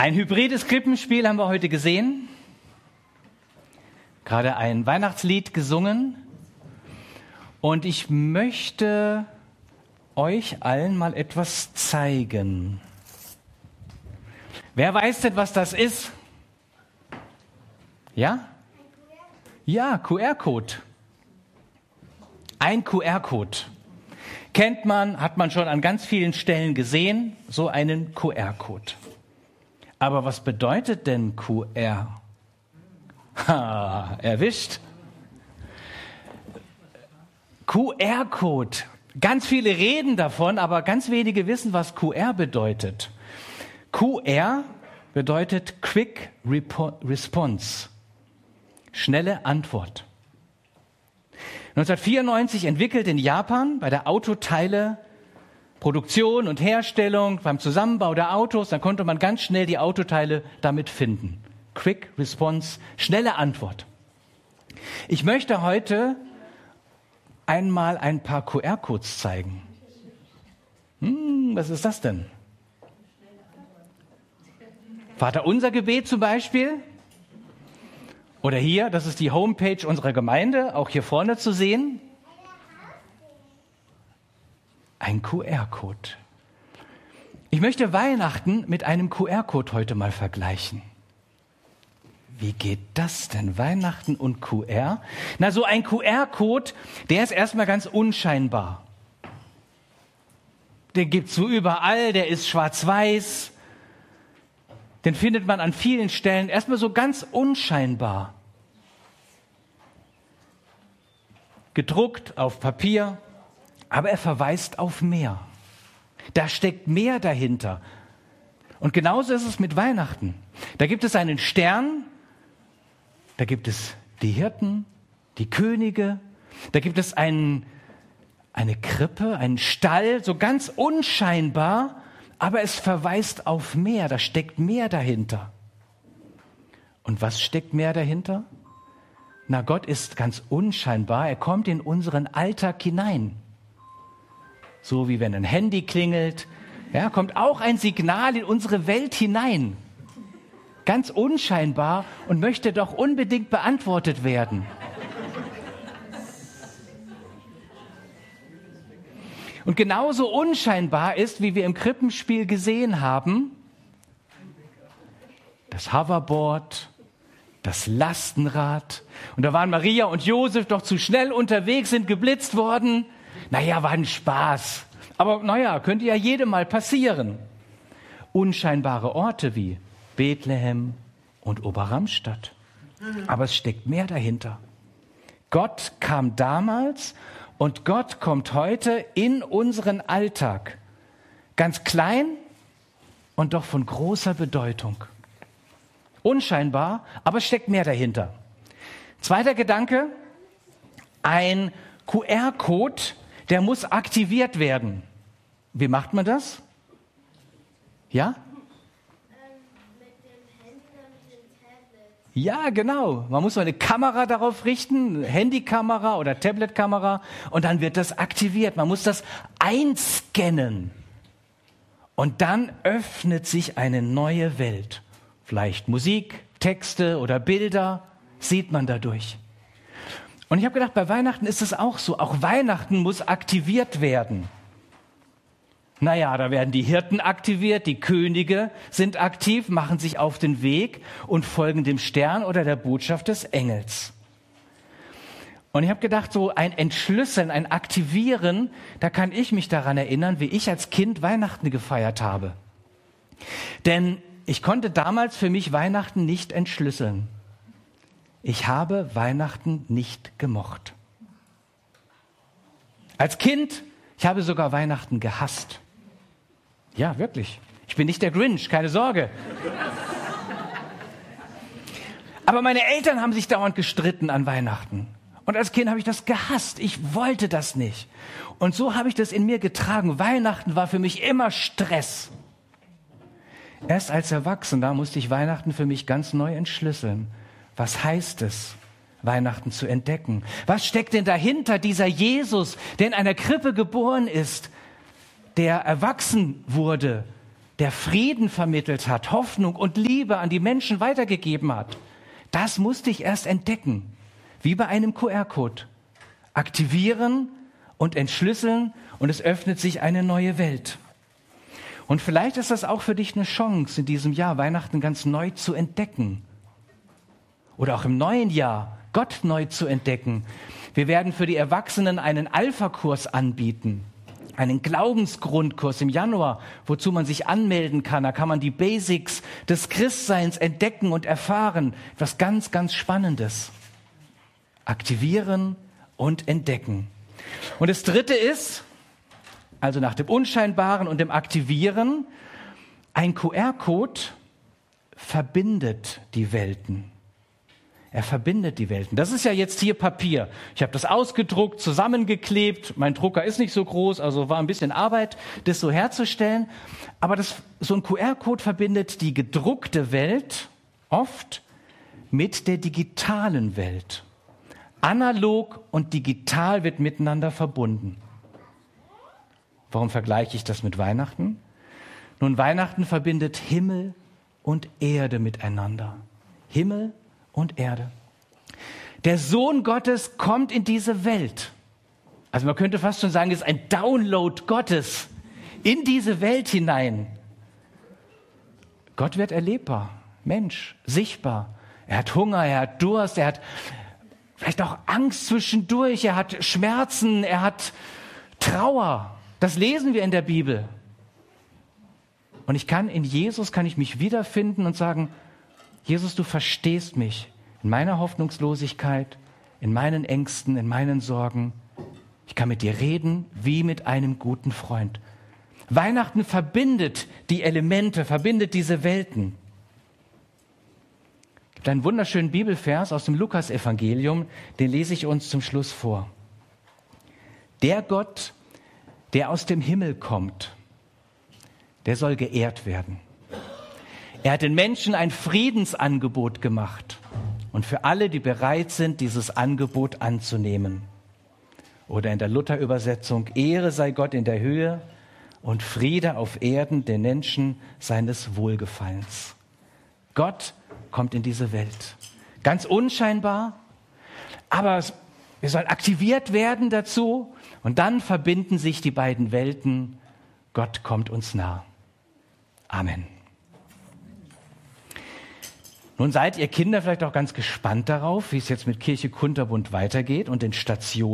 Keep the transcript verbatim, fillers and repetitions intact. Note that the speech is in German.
Ein hybrides Krippenspiel haben wir heute gesehen. Gerade ein Weihnachtslied gesungen. Und ich möchte euch allen mal etwas zeigen. Wer weiß denn, was das ist? Ja? Ja, Q R-Code. Ein Q R-Code. Kennt man, hat man schon an ganz vielen Stellen gesehen, so einen Q R-Code. Aber was bedeutet denn Q R? Ha, erwischt. Q R-Code. Ganz viele reden davon, aber ganz wenige wissen, was Q R bedeutet. Q R bedeutet Quick Response. Schnelle Antwort. neunzehnhundertvierundneunzig entwickelt in Japan bei der Autoteile-Produktion und Herstellung, beim Zusammenbau der Autos, dann konnte man ganz schnell die Autoteile damit finden. Quick Response, schnelle Antwort. Ich möchte heute einmal ein paar Q R-Codes zeigen. Hm, was ist das denn? Vaterunser Gebet zum Beispiel. Oder hier, das ist die Homepage unserer Gemeinde, auch hier vorne zu sehen. Ein Q R-Code. Ich möchte Weihnachten mit einem Q R-Code heute mal vergleichen. Wie geht das denn? Weihnachten und Q R? Na, so ein Q R-Code, der ist erstmal ganz unscheinbar. Den gibt's so überall, der ist schwarz-weiß. Den findet man an vielen Stellen erstmal so ganz unscheinbar. Gedruckt auf Papier, aber er verweist auf mehr. Da steckt mehr dahinter. Und genauso ist es mit Weihnachten. Da gibt es einen Stern, da gibt es die Hirten, die Könige, da gibt es einen, eine Krippe, einen Stall, so ganz unscheinbar, aber es verweist auf mehr, da steckt mehr dahinter. Und was steckt mehr dahinter? Na, Gott ist ganz unscheinbar, er kommt in unseren Alltag hinein. So wie wenn ein Handy klingelt, ja, kommt auch ein Signal in unsere Welt hinein. Ganz unscheinbar und möchte doch unbedingt beantwortet werden. Und genauso unscheinbar ist, wie wir im Krippenspiel gesehen haben, das Hoverboard, das Lastenrad. Und da waren Maria und Josef doch zu schnell unterwegs, sind geblitzt worden. Naja, war ein Spaß. Aber naja, könnte ja jedem mal passieren. Unscheinbare Orte wie Bethlehem und Oberramstadt. Aber es steckt mehr dahinter. Gott kam damals und Gott kommt heute in unseren Alltag. Ganz klein und doch von großer Bedeutung. Unscheinbar, aber es steckt mehr dahinter. Zweiter Gedanke, ein Q R-Code, der muss aktiviert werden. Wie macht man das? Ja? Ja, genau. Man muss so eine Kamera darauf richten, Handykamera oder Tabletkamera, und dann wird das aktiviert. Man muss das einscannen. Und dann öffnet sich eine neue Welt. Vielleicht Musik, Texte oder Bilder, sieht man dadurch. Und ich habe gedacht, bei Weihnachten ist es auch so. Auch Weihnachten muss aktiviert werden. Naja, da werden die Hirten aktiviert, die Könige sind aktiv, machen sich auf den Weg und folgen dem Stern oder der Botschaft des Engels. Und ich habe gedacht, so ein Entschlüsseln, ein Aktivieren, da kann ich mich daran erinnern, wie ich als Kind Weihnachten gefeiert habe. Denn ich konnte damals für mich Weihnachten nicht entschlüsseln. Ich habe Weihnachten nicht gemocht. Als Kind, ich habe sogar Weihnachten gehasst. Ja, wirklich. Ich bin nicht der Grinch, keine Sorge. Aber meine Eltern haben sich dauernd gestritten an Weihnachten. Und als Kind habe ich das gehasst. Ich wollte das nicht. Und so habe ich das in mir getragen. Weihnachten war für mich immer Stress. Erst als Erwachsener musste ich Weihnachten für mich ganz neu entschlüsseln. Was heißt es, Weihnachten zu entdecken? Was steckt denn dahinter, dieser Jesus, der in einer Krippe geboren ist, der erwachsen wurde, der Frieden vermittelt hat, Hoffnung und Liebe an die Menschen weitergegeben hat. Das musste ich erst entdecken, wie bei einem Q R-Code. Aktivieren und entschlüsseln und es öffnet sich eine neue Welt. Und vielleicht ist das auch für dich eine Chance, in diesem Jahr Weihnachten ganz neu zu entdecken. Oder auch im neuen Jahr Gott neu zu entdecken. Wir werden für die Erwachsenen einen Alpha-Kurs anbieten. Einen Glaubensgrundkurs im Januar, wozu man sich anmelden kann. Da kann man die Basics des Christseins entdecken und erfahren. Etwas ganz, ganz Spannendes. Aktivieren und entdecken. Und das Dritte ist, also nach dem Unscheinbaren und dem Aktivieren, ein Q R-Code verbindet die Welten. Er verbindet die Welten. Das ist ja jetzt hier Papier. Ich habe das ausgedruckt, zusammengeklebt. Mein Drucker ist nicht so groß, also war ein bisschen Arbeit, das so herzustellen. Aber das, so ein Q R-Code verbindet die gedruckte Welt oft mit der digitalen Welt. Analog und digital wird miteinander verbunden. Warum vergleiche ich das mit Weihnachten? Nun, Weihnachten verbindet Himmel und Erde miteinander. Himmel und Erde. Der Sohn Gottes kommt in diese Welt. Also man könnte fast schon sagen, es ist ein Download Gottes in diese Welt hinein. Gott wird erlebbar, Mensch, sichtbar. Er hat Hunger, er hat Durst, er hat vielleicht auch Angst zwischendurch, er hat Schmerzen, er hat Trauer. Das lesen wir in der Bibel. Und ich kann in Jesus, kann ich mich wiederfinden und sagen, Jesus, du verstehst mich in meiner Hoffnungslosigkeit, in meinen Ängsten, in meinen Sorgen. Ich kann mit dir reden wie mit einem guten Freund. Weihnachten verbindet die Elemente, verbindet diese Welten. Es gibt einen wunderschönen Bibelvers aus dem Lukas-Evangelium, den lese ich uns zum Schluss vor. Der Gott, der aus dem Himmel kommt, der soll geehrt werden. Er hat den Menschen ein Friedensangebot gemacht und für alle, die bereit sind, dieses Angebot anzunehmen. Oder in der Luther-Übersetzung, Ehre sei Gott in der Höhe und Friede auf Erden den Menschen seines Wohlgefallens. Gott kommt in diese Welt. Ganz unscheinbar, aber wir sollen aktiviert werden dazu und dann verbinden sich die beiden Welten. Gott kommt uns nah. Amen. Nun seid ihr Kinder vielleicht auch ganz gespannt darauf, wie es jetzt mit Kirche Kunterbunt weitergeht und den Stationen.